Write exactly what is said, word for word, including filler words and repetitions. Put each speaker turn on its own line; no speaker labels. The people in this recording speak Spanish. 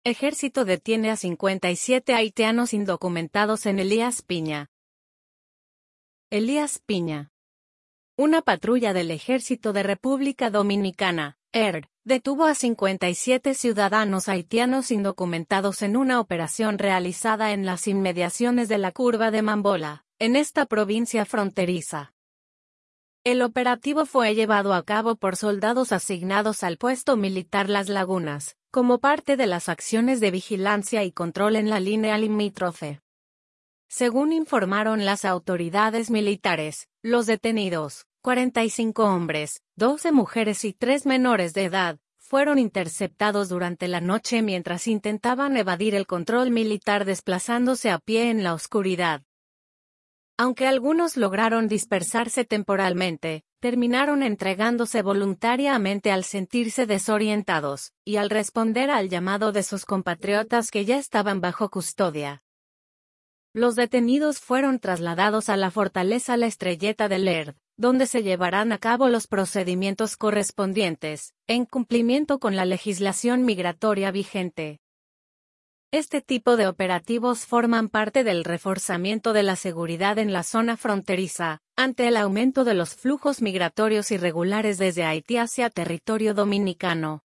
Ejército detiene a cincuenta y siete haitianos indocumentados en Elías Piña. Elías Piña. Una patrulla del Ejército de República Dominicana, E R D, detuvo a cincuenta y siete ciudadanos haitianos indocumentados en una operación realizada en las inmediaciones de la curva de Mambola, en esta provincia fronteriza. El operativo fue llevado a cabo por soldados asignados al puesto militar Las Lagunas, como parte de las acciones de vigilancia y control en la línea limítrofe. Según informaron las autoridades militares, los detenidos, cuarenta y cinco hombres, doce mujeres y tres menores de edad, fueron interceptados durante la noche mientras intentaban evadir el control militar desplazándose a pie en la oscuridad. Aunque algunos lograron dispersarse temporalmente, terminaron entregándose voluntariamente al sentirse desorientados, y al responder al llamado de sus compatriotas que ya estaban bajo custodia. Los detenidos fueron trasladados a la Fortaleza La Estrelleta del E R D, donde se llevarán a cabo los procedimientos correspondientes, en cumplimiento con la legislación migratoria vigente. Este tipo de operativos forman parte del reforzamiento de la seguridad en la zona fronteriza, ante el aumento de los flujos migratorios irregulares desde Haití hacia territorio dominicano.